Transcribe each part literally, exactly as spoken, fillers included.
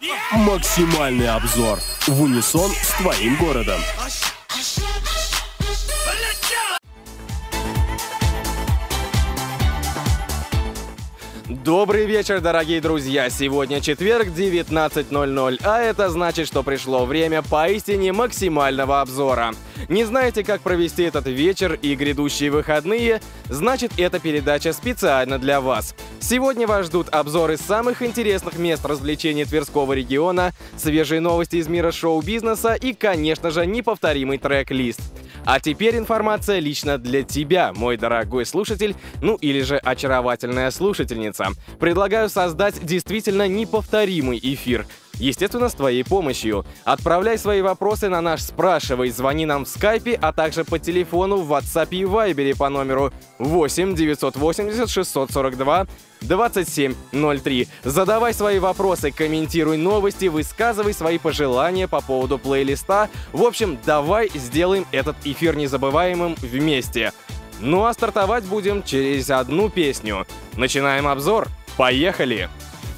Максимальный обзор в унисон с твоим городом. Добрый вечер, дорогие друзья! Сегодня четверг, девятнадцать ноль ноль, а это значит, что пришло время поистине максимального обзора. Не знаете, как провести этот вечер и грядущие выходные? Значит, эта передача специально для вас. Сегодня вас ждут обзоры самых интересных мест развлечений Тверского региона, свежие новости из мира шоу-бизнеса и, конечно же, неповторимый трек-лист. А теперь информация лично для тебя, мой дорогой слушатель, ну или же очаровательная слушательница. Предлагаю создать действительно неповторимый эфир. Естественно, с твоей помощью. Отправляй свои вопросы на наш «Спрашивай», звони нам в скайпе, а также по телефону в WhatsApp и Viber по номеру восемь девятьсот восемьдесят шестьсот сорок два двадцать семь ноль три. Задавай свои вопросы, комментируй новости, высказывай свои пожелания по поводу плейлиста. В общем, давай сделаем этот эфир незабываемым вместе. Ну а стартовать будем через одну песню. Начинаем обзор. Поехали!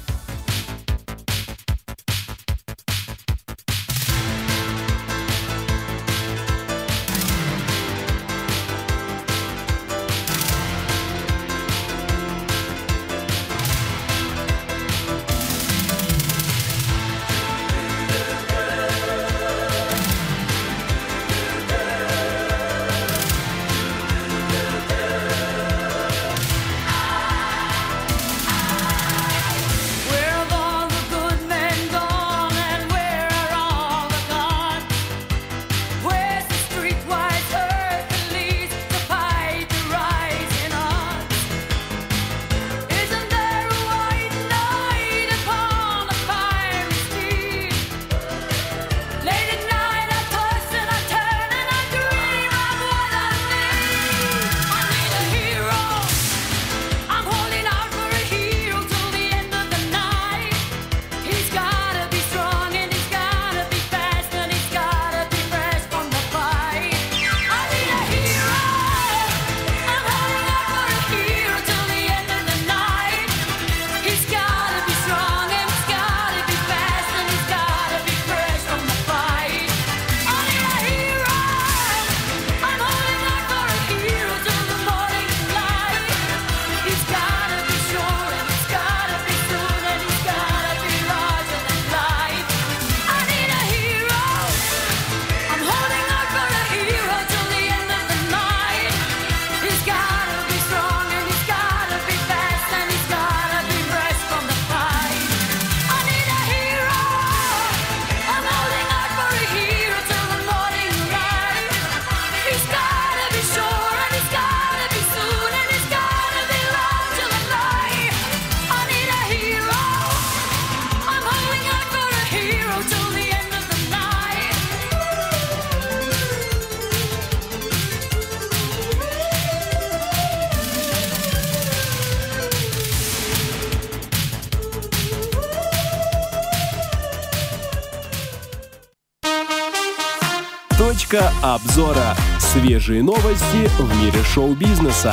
Точка обзора. Свежие новости в мире шоу-бизнеса.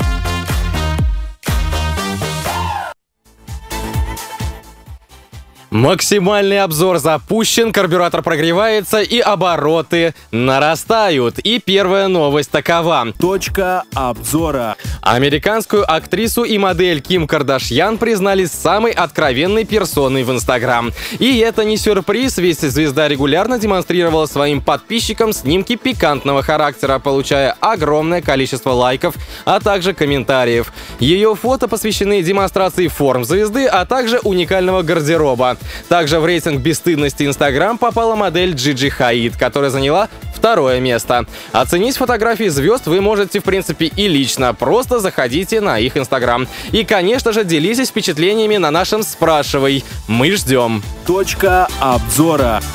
Максимальный обзор запущен, карбюратор прогревается и обороты нарастают. И первая новость такова. Точка обзора. Американскую актрису и модель Ким Кардашьян признали самой откровенной персоной в Инстаграм. И это не сюрприз, ведь звезда регулярно демонстрировала своим подписчикам снимки пикантного характера, получая огромное количество лайков, а также комментариев. Ее фото посвящены демонстрации форм звезды, а также уникального гардероба. Также в рейтинг бесстыдности Инстаграм попала модель Джиджи Хаид, которая заняла второе место. Оценить фотографии звезд вы можете, в принципе, и лично. Просто заходите на их Инстаграм. И, конечно же, делитесь впечатлениями на нашем «Спрашивай». Мы ждем. Точка обзора.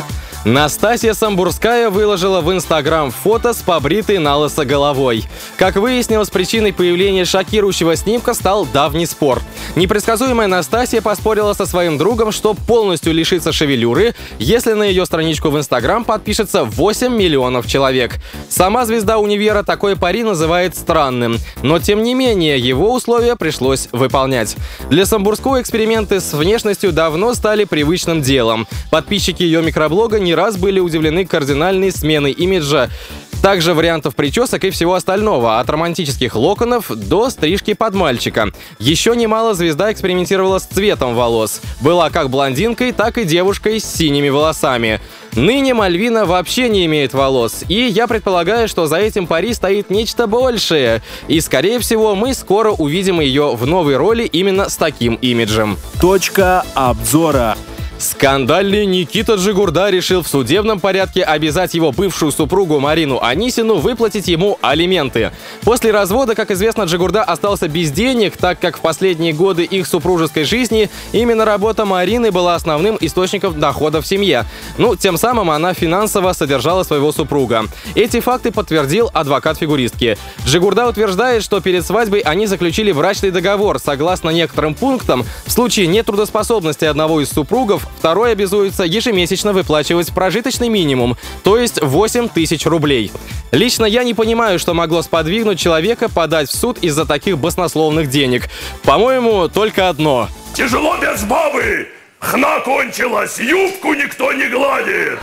Настасья Самбурская выложила в Инстаграм фото с побритой налысо головой. Как выяснилось, причиной появления шокирующего снимка стал давний спор. Непредсказуемая Настасья поспорила со своим другом, что полностью лишится шевелюры, если на ее страничку в Инстаграм подпишется восемь миллионов человек. Сама звезда универа такой пари называет странным, но тем не менее его условия пришлось выполнять. Для Самбурской эксперименты с внешностью давно стали привычным делом. Подписчики ее микроблога не раз были удивлены кардинальной сменой имиджа, также вариантов причесок и всего остального, от романтических локонов до стрижки под мальчика. Еще немало звезда экспериментировала с цветом волос. Была как блондинкой, так и девушкой с синими волосами. Ныне Мальвина вообще не имеет волос, и я предполагаю, что за этим пари стоит нечто большее. И, скорее всего, мы скоро увидим ее в новой роли именно с таким имиджем. Точка обзора. Скандальный Никита Джигурда решил в судебном порядке обязать его бывшую супругу Марину Анисину выплатить ему алименты. После развода, как известно, Джигурда остался без денег, так как в последние годы их супружеской жизни именно работа Марины была основным источником дохода в семье. Ну, тем самым она финансово содержала своего супруга. Эти факты подтвердил адвокат фигуристки. Джигурда утверждает, что перед свадьбой они заключили брачный договор. Согласно некоторым пунктам, в случае нетрудоспособности одного из супругов, второй обязуется ежемесячно выплачивать прожиточный минимум, то есть восемь тысяч рублей. Лично я не понимаю, что могло сподвигнуть человека подать в суд из-за таких баснословных денег. По-моему, только одно. Тяжело без бабы! Хна кончилась, юбку никто не гладит!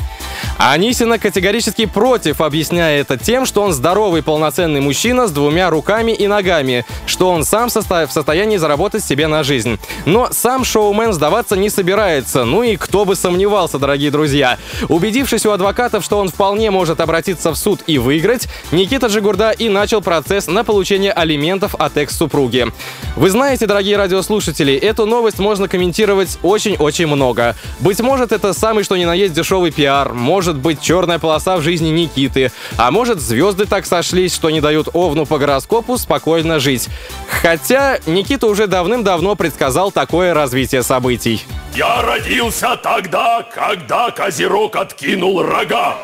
Анисина категорически против, объясняя это тем, что он здоровый полноценный мужчина с двумя руками и ногами, что он сам в состоянии заработать себе на жизнь. Но сам шоумен сдаваться не собирается, ну и кто бы сомневался, дорогие друзья. Убедившись у адвокатов, что он вполне может обратиться в суд и выиграть, Никита Джигурда и начал процесс на получение алиментов от экс-супруги. Вы знаете, дорогие радиослушатели, эту новость можно комментировать очень-очень много. Быть может, это самый что ни на есть дешевый пиар, может Может быть, черная полоса в жизни Никиты. А может, звезды так сошлись, что не дают Овну по гороскопу спокойно жить. Хотя Никита уже давным-давно предсказал такое развитие событий. Я родился тогда, когда Козерог откинул рога.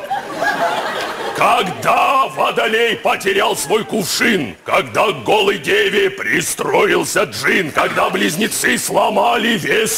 Когда Водолей потерял свой кувшин, когда к голой деве пристроился джин, когда близнецы сломали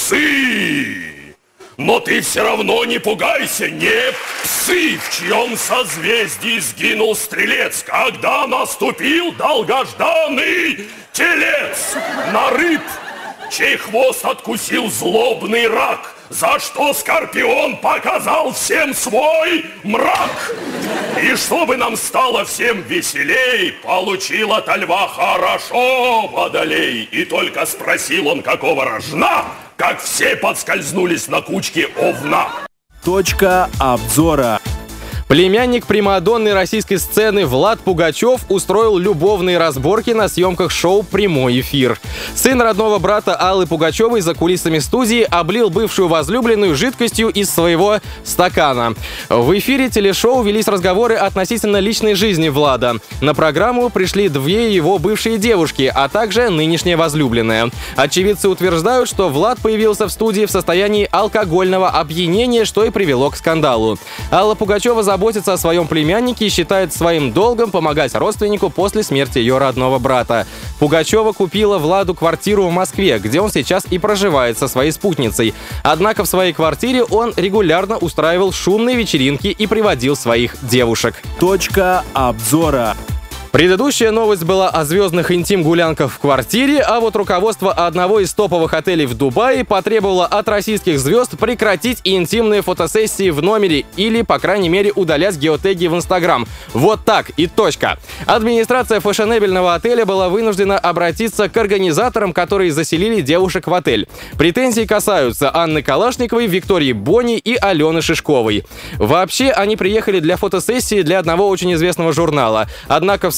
весы. Но ты все равно не пугайся, не псы, в чьем созвездии сгинул стрелец, когда наступил долгожданный телец на рыб, чей хвост откусил злобный рак, за что Скорпион показал всем свой мрак. И чтобы нам стало всем веселей, получил от льва хорошо Водолей. И только спросил он, какого рожна, как все подскользнулись на кучке Овна. Точка обзора. Племянник примадонны российской сцены Влад Пугачев устроил любовные разборки на съемках шоу «Прямой эфир». Сын родного брата Аллы Пугачевой за кулисами студии облил бывшую возлюбленную жидкостью из своего стакана. В эфире телешоу велись разговоры относительно личной жизни Влада. На программу пришли две его бывшие девушки, а также нынешняя возлюбленная. Очевидцы утверждают, что Влад появился в студии в состоянии алкогольного опьянения, что и привело к скандалу. Алла Пугачева заботится о своем племяннике и считает своим долгом помогать родственнику после смерти ее родного брата. Пугачева купила Владу квартиру в Москве, где он сейчас и проживает со своей спутницей. Однако в своей квартире он регулярно устраивал шумные вечеринки и приводил своих девушек. Точка обзора. Предыдущая новость была о звездных интим-гулянках в квартире, а вот руководство одного из топовых отелей в Дубае потребовало от российских звезд прекратить интимные фотосессии в номере или, по крайней мере, удалять геотеги в Инстаграм. Вот так и точка. Администрация фешенебельного отеля была вынуждена обратиться к организаторам, которые заселили девушек в отель. Претензии касаются Анны Калашниковой, Виктории Бони и Алены Шишковой. Вообще, они приехали для фотосессии для одного очень известного журнала. Однако в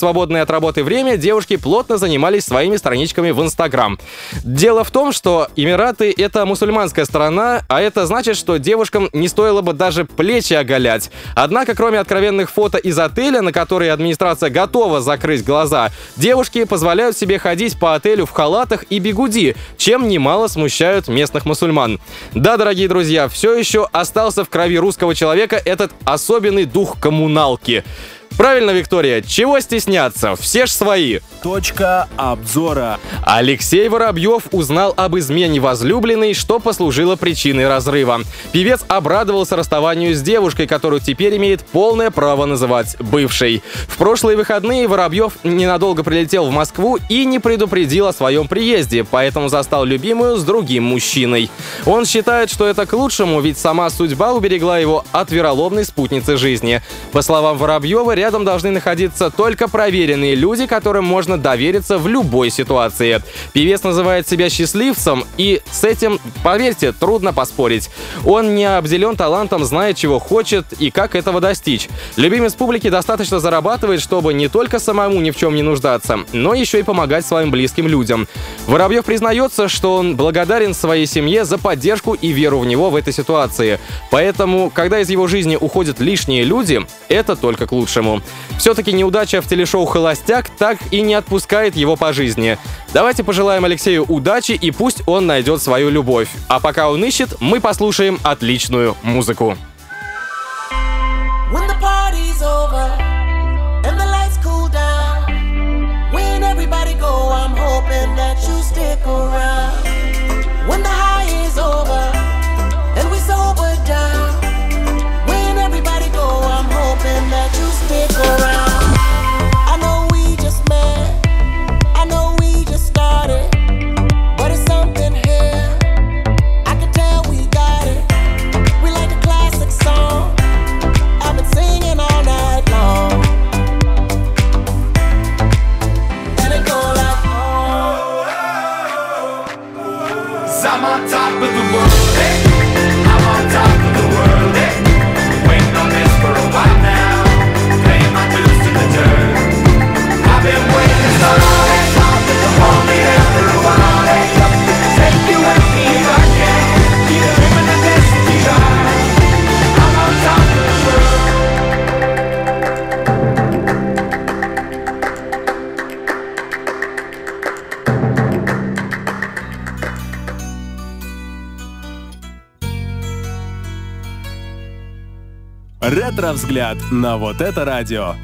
свободное от работы время девушки плотно занимались своими страничками в Инстаграм. Дело в том, что Эмираты — это мусульманская страна, а это значит, что девушкам не стоило бы даже плечи оголять. Однако, кроме откровенных фото из отеля, на которые администрация готова закрыть глаза, девушки позволяют себе ходить по отелю в халатах и бигуди, чем немало смущают местных мусульман. Да, дорогие друзья, все еще остался в крови русского человека этот особенный дух коммуналки. Правильно, Виктория, чего стесняться? Все ж свои. Точка обзора. Алексей Воробьев узнал об измене возлюбленной, что послужило причиной разрыва. Певец обрадовался расставанию с девушкой, которую теперь имеет полное право называть бывшей. В прошлые выходные Воробьев ненадолго прилетел в Москву и не предупредил о своем приезде, поэтому застал любимую с другим мужчиной. Он считает, что это к лучшему, ведь сама судьба уберегла его от вероломной спутницы жизни. По словам Воробьева, рядом должны находиться только проверенные люди, которым можно довериться в любой ситуации. Певец называет себя счастливцем, и с этим, поверьте, трудно поспорить. Он не обделен талантом, знает, чего хочет и как этого достичь. Любимец публики достаточно зарабатывает, чтобы не только самому ни в чем не нуждаться, но еще и помогать своим близким людям. Воробьев признается, что он благодарен своей семье за поддержку и веру в него в этой ситуации. Поэтому, когда из его жизни уходят лишние люди, это только к лучшему. Все-таки неудача в телешоу «Холостяк» так и не отпускает его по жизни. Давайте пожелаем Алексею удачи, и пусть он найдет свою любовь. А пока он ищет, мы послушаем отличную музыку. I'm on top of the world, hey. I'm on top of the world, hey. Waiting on this for a while now, paying my dues to the dirt. I've been waiting so long, and long that I'm only here for a while, hey. Take you with me if I can, keep dreaming the destiny high. I'm on top of the world. Ретро-взгляд на вот это радио.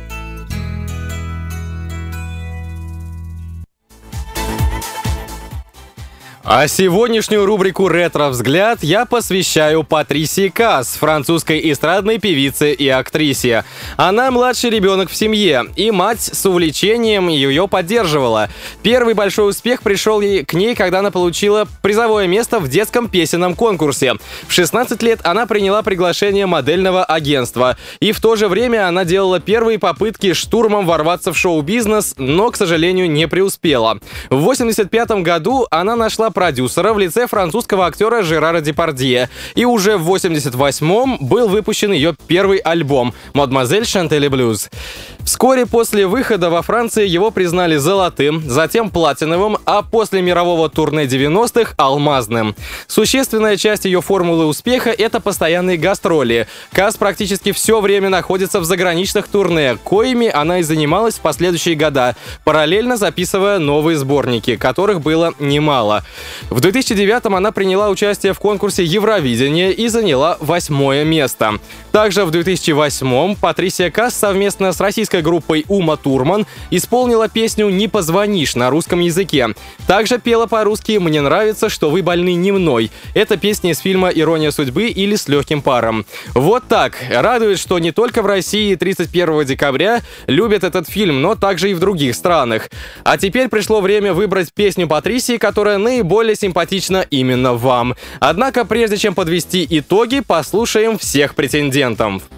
А сегодняшнюю рубрику «Ретро-взгляд» я посвящаю Патрисии Каас, французской эстрадной певице и актрисе. Она младший ребенок в семье, и мать с увлечением ее поддерживала. Первый большой успех пришел ей к ней, когда она получила призовое место в детском песенном конкурсе. В шестнадцать лет она приняла приглашение модельного агентства, и в то же время она делала первые попытки штурмом ворваться в шоу-бизнес, но, к сожалению, не преуспела. В восемьдесят пятом году она нашла продюсера в лице французского актера Жерара Депардье, и уже в восемьдесят восьмом был выпущен ее первый альбом «Мадемуазель Chantez le Blues». Вскоре после выхода во Франции его признали золотым, затем платиновым, а после мирового турне девяностых — алмазным. Существенная часть ее формулы успеха — это постоянные гастроли. Каас практически все время находится в заграничных турне, коими она и занималась в последующие года, параллельно записывая новые сборники, которых было немало. В две тысячи девятом она приняла участие в конкурсе Евровидения и заняла восьмое место. Также в две тысячи восьмом Патрисия Каас совместно с российской группой Ума Турман исполнила песню «Не позвонишь» на русском языке. Также пела по-русски «Мне нравится, что вы больны не мной». Это песня из фильма «Ирония судьбы» или «С легким паром». Вот так. Радует, что не только в России тридцать первого декабря любят этот фильм, но также и в других странах. А теперь пришло время выбрать песню Патрисии, которая наиболее симпатична именно вам. Однако, прежде чем подвести итоги, послушаем всех претендентов.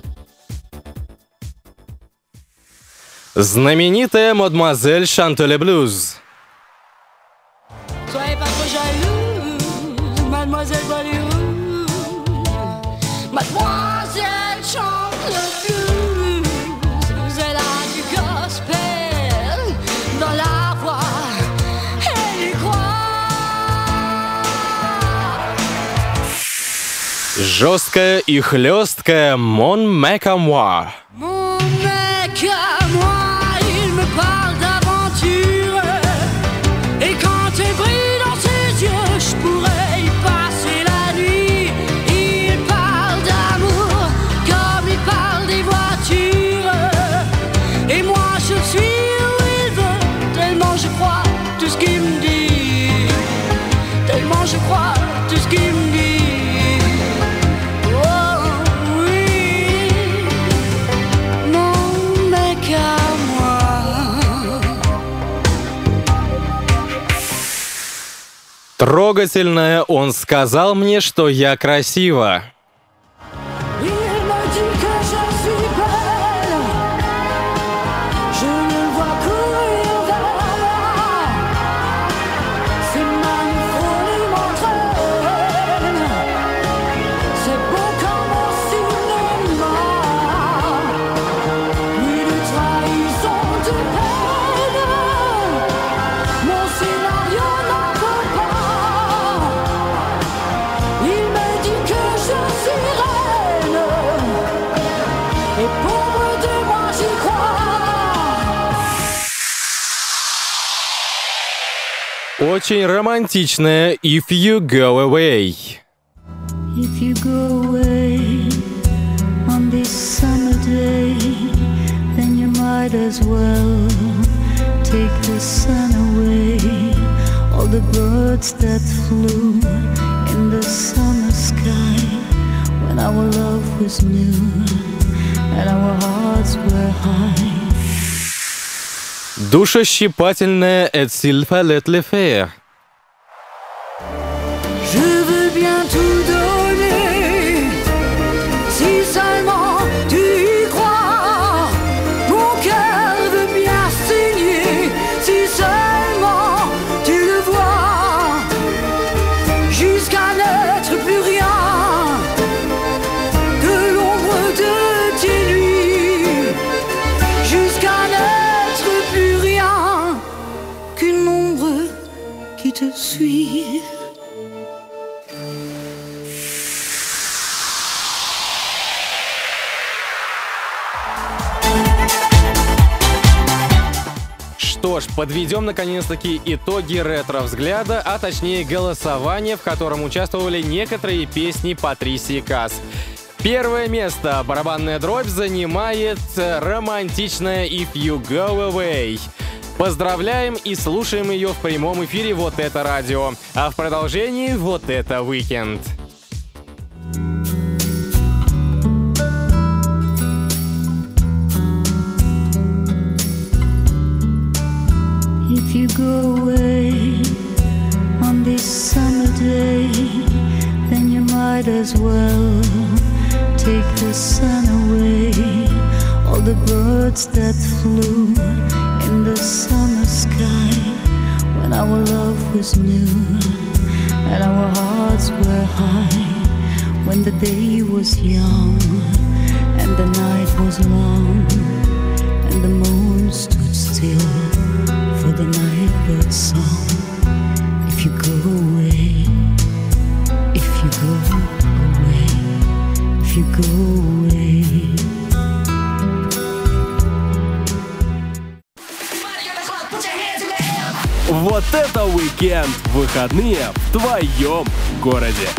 Знаменитая «Мадемуазель Chantez le Blues». Soyez pas trop jalouse, mademoiselle Bollywood. Mademoiselle chante le blues. Elle a du gospel Жесткая и хлесткая Mon mec à moi. Mon mec à moi, il me parle d'aventure. Et quand tu brilles dans ses yeux, je pourrais y passer la nuit. Il parle d'amour comme il parle des voitures. Et moi je suis où il veut, tellement je crois tout ce qu'il me dit. Tellement je crois tout ce qu'il me dit. Трогательное, он сказал мне, что я красива. Очень романтичная If You Go Away. If you go away on this summer day, then you might as well take the sun away. All the birds that flew in the summer sky, when our love was new and our hearts were high. Душещипательная Et s'il fallait le faire. Je veux bien tout donner, si seulement tu y crois. Mon cœur veut bien saigner, si seulement tu le vois. Jusqu'à n'être plus rien que l'ombre de tes nuits. Jusqu'à n'être plus rien qu'une ombre qui te suit. Что ж, подведем наконец-таки итоги ретро-взгляда, а точнее голосования, в котором участвовали некоторые песни Патрисии Каас. Первое место, барабанная дробь, занимает романтичная If You Go Away. Поздравляем и слушаем ее в прямом эфире «Вот это радио», а в продолжении «Вот это Weekend». If you go away on this summer day, then you might as well take the sun away. All the birds that flew in the summer sky, when our love was new and our hearts were high. When the day was young and the night was long and the moon stood still for the nightbird's song. If you go away, if you go away, if you go away. Вот это Weekend! Выходные в твоем городе.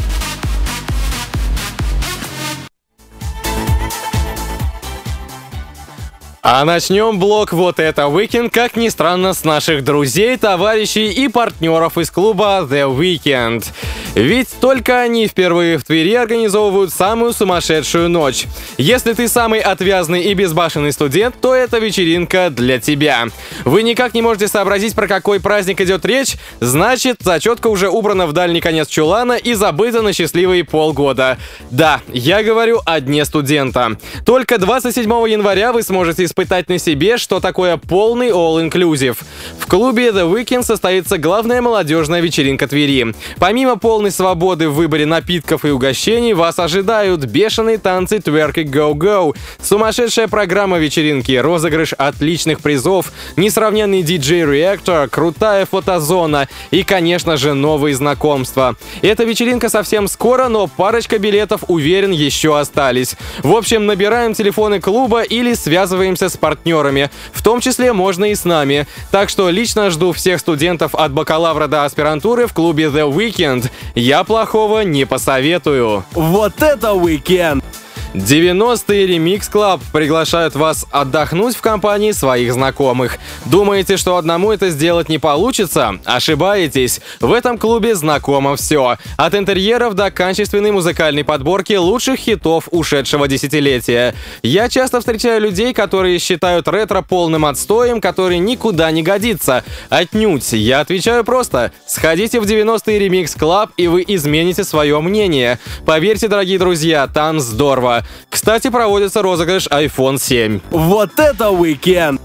А начнем блок «Вот это Weekend», как ни странно, с наших друзей, товарищей и партнеров из клуба The Weekend. Ведь только они впервые в Твери организовывают самую сумасшедшую ночь. Если ты самый отвязный и безбашенный студент, то эта вечеринка для тебя. Вы никак не можете сообразить, про какой праздник идет речь? Значит, зачетка уже убрана в дальний конец чулана и забыта на счастливые полгода. Да, я говорю о Дне студента. Только двадцать седьмого января вы сможете испытать на себе, что такое полный all-inclusive. В клубе The Weekend состоится главная молодежная вечеринка Твери. Помимо полного полной свободы в выборе напитков и угощений вас ожидают бешеные танцы Twerk и Go Go, сумасшедшая программа вечеринки, розыгрыш отличных призов, несравненный диджей-реактор, крутая фотозона и, конечно же, новые знакомства. Эта вечеринка совсем скоро, но парочка билетов, уверен, еще остались. В общем, набираем телефоны клуба или связываемся с партнерами. В том числе можно и с нами. Так что лично жду всех студентов от бакалавра до аспирантуры в клубе The Weekend. Я плохого не посоветую. Вот это уикенд! девяностые Remix Club приглашают вас отдохнуть в компании своих знакомых. Думаете, что одному это сделать не получится? Ошибаетесь. В этом клубе знакомо все. От интерьеров до качественной музыкальной подборки лучших хитов ушедшего десятилетия. Я часто встречаю людей, которые считают ретро полным отстоем, который никуда не годится. Отнюдь. Я отвечаю просто. Сходите в девяностые Remix Club, и вы измените свое мнение. Поверьте, дорогие друзья, там здорово. Кстати, проводится розыгрыш айфон семь. Вот это уикенд!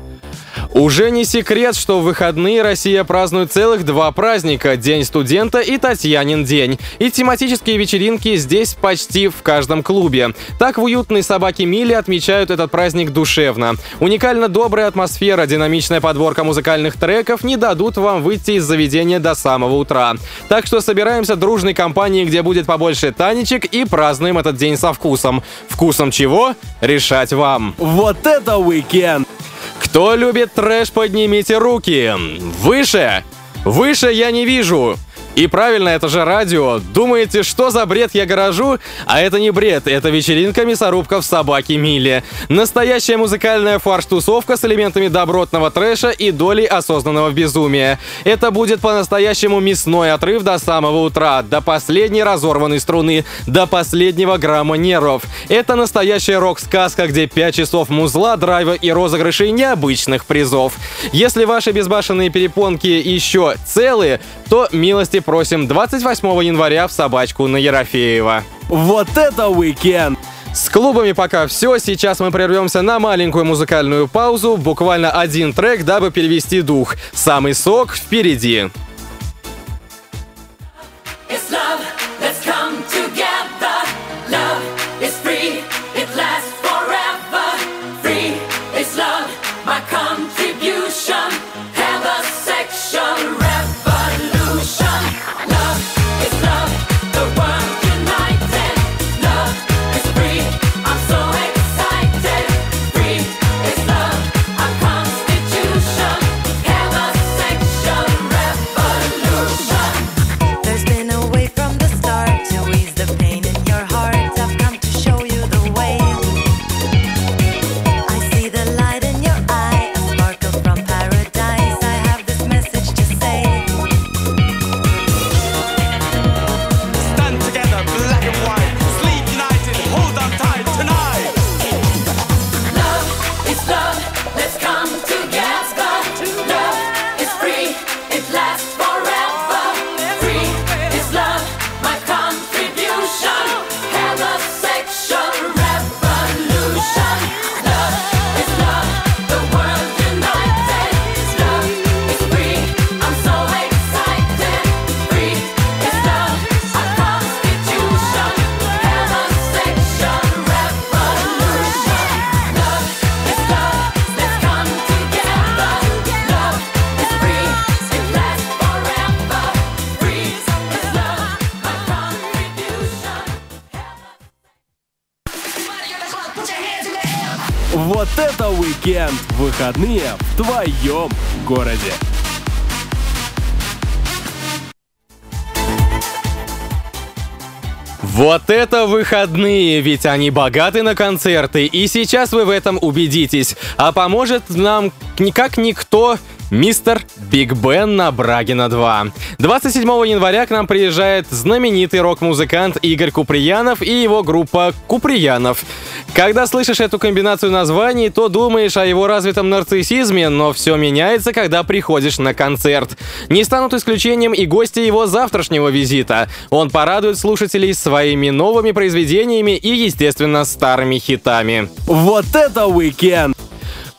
Уже не секрет, что в выходные Россия празднует целых два праздника – День студента и Татьянин день. И тематические вечеринки здесь почти в каждом клубе. Так в уютной собаке Милли отмечают этот праздник душевно. Уникально добрая атмосфера, динамичная подборка музыкальных треков не дадут вам выйти из заведения до самого утра. Так что собираемся дружной компанией, где будет побольше танечек, и празднуем этот день со вкусом. Вкусом чего? Решать вам. Вот это уикенд! Кто любит трэш, поднимите руки. Выше! Выше я не вижу. И правильно, это же радио. Думаете, что за бред я горожу? А это не бред, это вечеринка-мясорубка в собаке Милли. Настоящая музыкальная фарш-тусовка с элементами добротного трэша и долей осознанного безумия. Это будет по-настоящему мясной отрыв до самого утра, до последней разорванной струны, до последнего грамма нервов. Это настоящая рок-сказка, где пять часов музла, драйва и розыгрышей необычных призов. Если ваши безбашенные перепонки еще целые, то милости просим двадцать восьмого января в собачку на Ерофеева. Вот это уикенд! С клубами пока все. Сейчас мы прервемся на маленькую музыкальную паузу. Буквально один трек, дабы перевести дух. Самый сок впереди. Вот это уикенд! Выходные в твоем городе. Вот это выходные, ведь они богаты на концерты, и сейчас вы в этом убедитесь. А поможет нам никак никто мистер Биг Бен на Брагина два. двадцать седьмого января к нам приезжает знаменитый рок-музыкант Игорь Куприянов и его группа Куприянов. Когда слышишь эту комбинацию названий, то думаешь о его развитом нарциссизме, но все меняется, когда приходишь на концерт. Не станут исключением и гости его завтрашнего визита. Он порадует слушателей своими новыми произведениями и, естественно, старыми хитами. Вот это уикенд!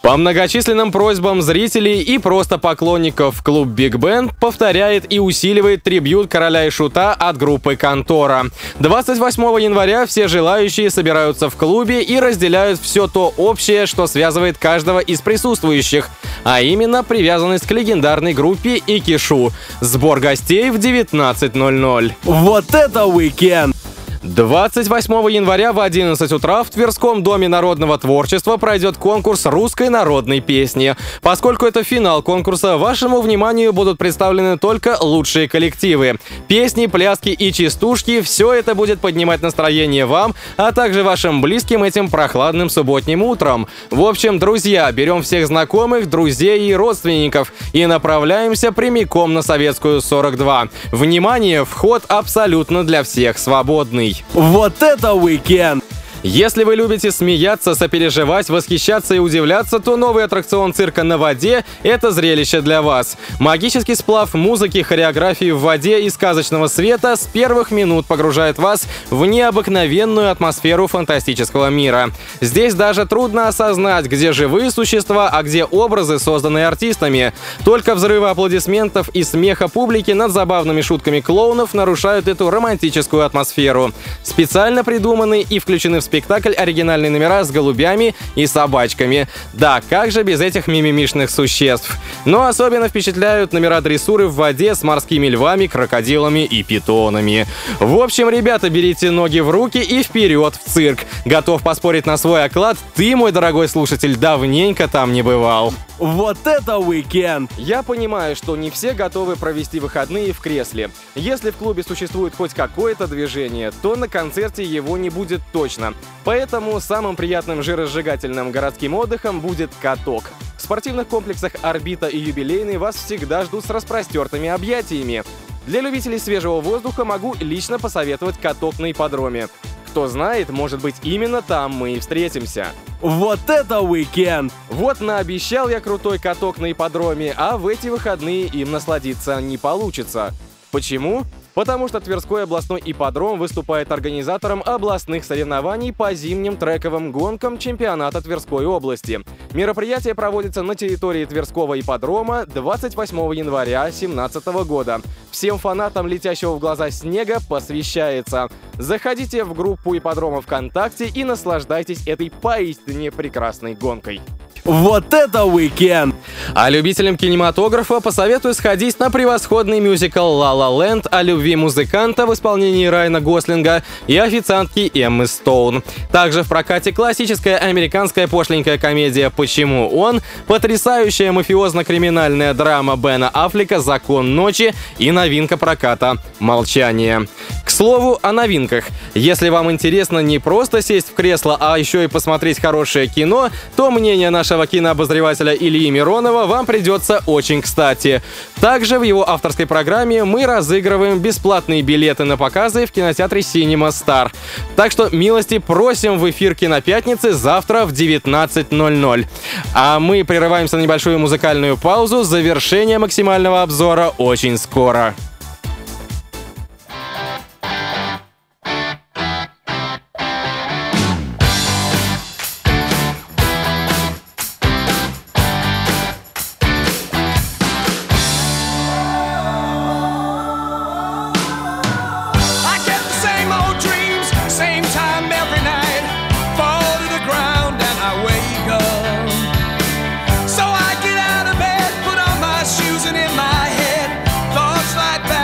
По многочисленным просьбам зрителей и просто поклонников, клуб Big Band повторяет и усиливает трибьют короля и шута от группы «Контора». двадцать восьмого января все желающие собираются в клубе и разделяют все то общее, что связывает каждого из присутствующих, а именно привязанность к легендарной группе и кишу. Сбор гостей в девятнадцать ноль ноль. Вот это уикенд! двадцать восьмого января в одиннадцать утра в Тверском доме народного творчества пройдет конкурс русской народной песни. Поскольку это финал конкурса, вашему вниманию будут представлены только лучшие коллективы. Песни, пляски и частушки – все это будет поднимать настроение вам, а также вашим близким этим прохладным субботним утром. В общем, друзья, берем всех знакомых, друзей и родственников и направляемся прямиком на Советскую сорок два. Внимание, вход абсолютно для всех свободный. Вот это уикенд! Если вы любите смеяться, сопереживать, восхищаться и удивляться, то новый аттракцион цирка на воде — это зрелище для вас. Магический сплав музыки, хореографии в воде и сказочного света с первых минут погружает вас в необыкновенную атмосферу фантастического мира. Здесь даже трудно осознать, где живые существа, а где образы, созданные артистами. Только взрывы аплодисментов и смеха публики над забавными шутками клоунов нарушают эту романтическую атмосферу. Специально придуманы и включены в спектакль спектакль оригинальные номера с голубями и собачками. Да, как же без этих мимимишных существ? Но особенно впечатляют номера дрессуры в воде с морскими львами, крокодилами и питонами. В общем, ребята, берите ноги в руки и вперед в цирк. Готов поспорить на свой оклад? Ты, мой дорогой слушатель, давненько там не бывал. Вот это уикенд! Я понимаю, что не все готовы провести выходные в кресле. Если в клубе существует хоть какое-то движение, то на концерте его не будет точно. Поэтому самым приятным жиросжигательным городским отдыхом будет каток. В спортивных комплексах «Орбита» и «Юбилейный» вас всегда ждут с распростертыми объятиями. Для любителей свежего воздуха могу лично посоветовать каток на ипподроме. Кто знает, может быть, именно там мы и встретимся. Вот это уикенд! Вот наобещал я крутой каток на ипподроме, а в эти выходные им насладиться не получится. Почему? Потому что Тверской областной ипподром выступает организатором областных соревнований по зимним трековым гонкам чемпионата Тверской области. Мероприятие проводится на территории Тверского ипподрома двадцать восьмого января две тысячи семнадцатого года. Всем фанатам летящего в глаза снега посвящается. Заходите в группу ипподрома ВКонтакте и наслаждайтесь этой поистине прекрасной гонкой. Вот это уикенд! А любителям кинематографа посоветую сходить на превосходный мюзикл «Ла Ла Ленд» о любви музыканта в исполнении Райана Гослинга и официантки Эммы Стоун. Также в прокате классическая американская пошленькая комедия «Почему он?», потрясающая мафиозно-криминальная драма Бена Аффлека «Закон ночи» и новинка проката «Молчание». К слову, о новинках. Если вам интересно не просто сесть в кресло, а еще и посмотреть хорошее кино, то мнение нашего кинообозревателя Ильи Миронова вам придется очень кстати. Также в его авторской программе мы разыгрываем бесплатные билеты на показы в кинотеатре Cinema Star. Так что милости просим в эфир «Кинопятницы» завтра в девятнадцать ноль ноль. А мы прерываемся на небольшую музыкальную паузу. Завершение максимального обзора очень скоро. Right back.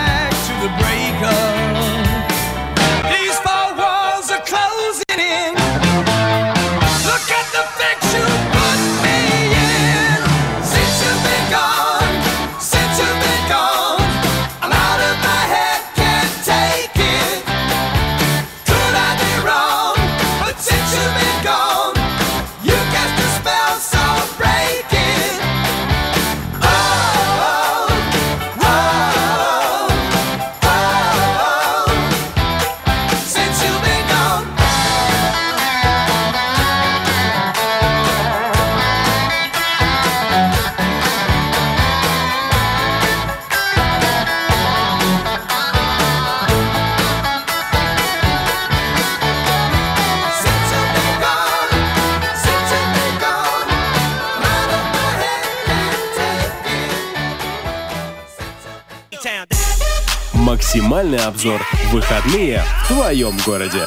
Максимальный обзор. Выходные в твоем городе.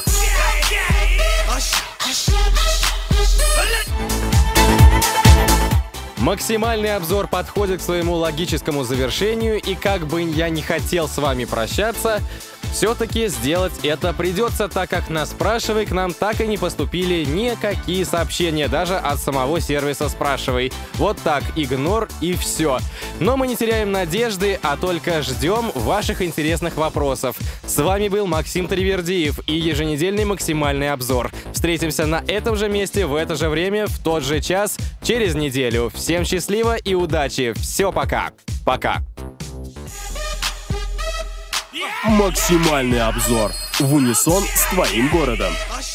Максимальный обзор подходит к своему логическому завершению, и как бы я не хотел с вами прощаться, все-таки сделать это придется, так как на «Спрашивай» к нам так и не поступили никакие сообщения, даже от самого сервиса «Спрашивай». Вот так, игнор и все. Но мы не теряем надежды, а только ждем ваших интересных вопросов. С вами был Максим Таривердиев и еженедельный максимальный обзор. Встретимся на этом же месте в это же время, в тот же час, через неделю. Всем счастливо и удачи. Все, пока. Пока. Максимальный обзор в унисон с твоим городом.